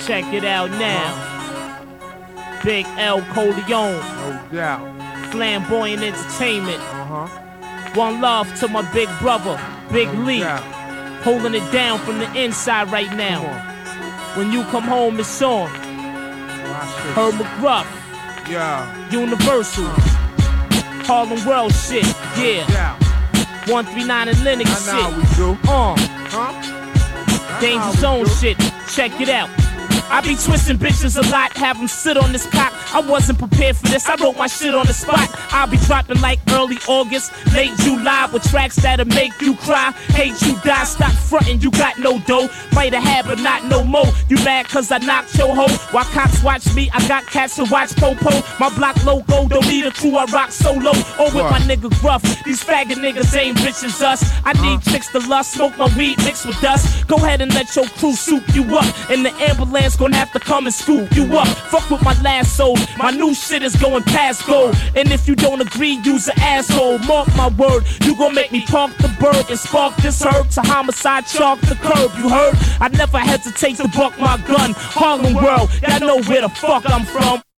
Check it out now. Big L Coleon. No doubt. Flamboyant Entertainment. One love to my big brother, Big Lee. Doubt. Holding it down from the inside right now. When you come home, it's on. Herb McGruff. Yeah. Universal. Harlem World shit. Yeah. Yeah. 139 and Linux I know how shit. we do. Huh? That's how Danger we Zone do. shit. Check it out. I be twisting bitches a lot, have them sit on this cock. I wasn't prepared for this, I wrote my shit on the spot. I'll be dropping like early August, late July, with tracks that'll make you cry. Hate you die, stop frontin', you got no dough. Might have had, but not no more. You mad cause I knocked your hoe? While cops watch me, I got cats to watch Popo. My block logo, don't need a crew, I rock solo. Or with my nigga Gruff, these faggot niggas ain't rich as us. I need chicks to lust, smoke my weed mixed with dust. Go ahead and let your crew soup you up. In the ambulance, gonna have to come and scoop you up. Fuck with my last soul, my new shit is going past gold. And if you don't agree, use an asshole. Mark my word, you gon' make me park the bird and spark this herb to homicide, chalk the curb. You heard? I never hesitate to buck my gun. Harlem World, y'all know where the fuck I'm from.